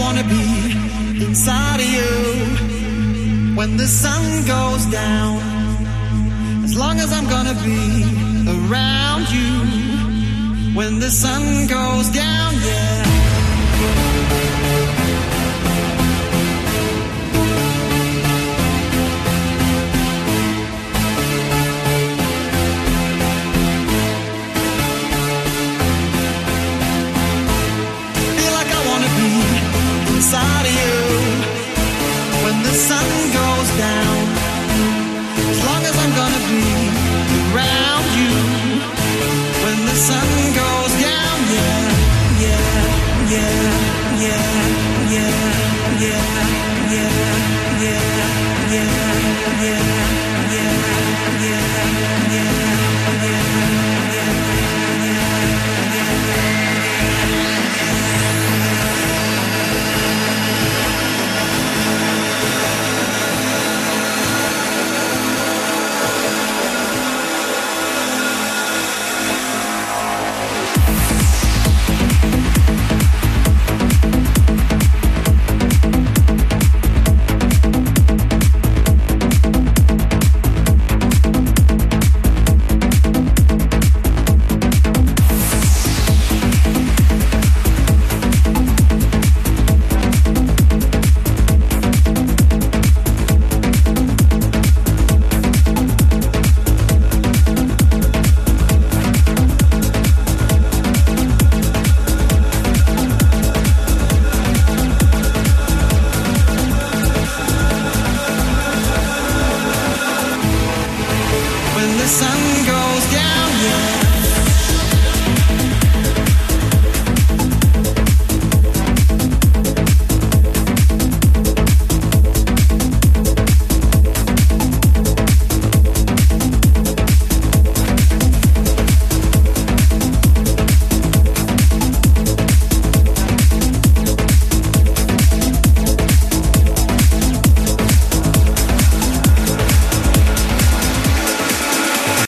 wanna be inside of you when the sun goes down. As long as I'm gonna be around you when the sun goes down, yeah. Inside of you when the sun goes down. As long as I'm gonna be around you when the sun goes down, yeah, yeah, yeah, yeah, yeah, yeah, yeah, yeah, yeah, yeah, yeah, yeah, yeah.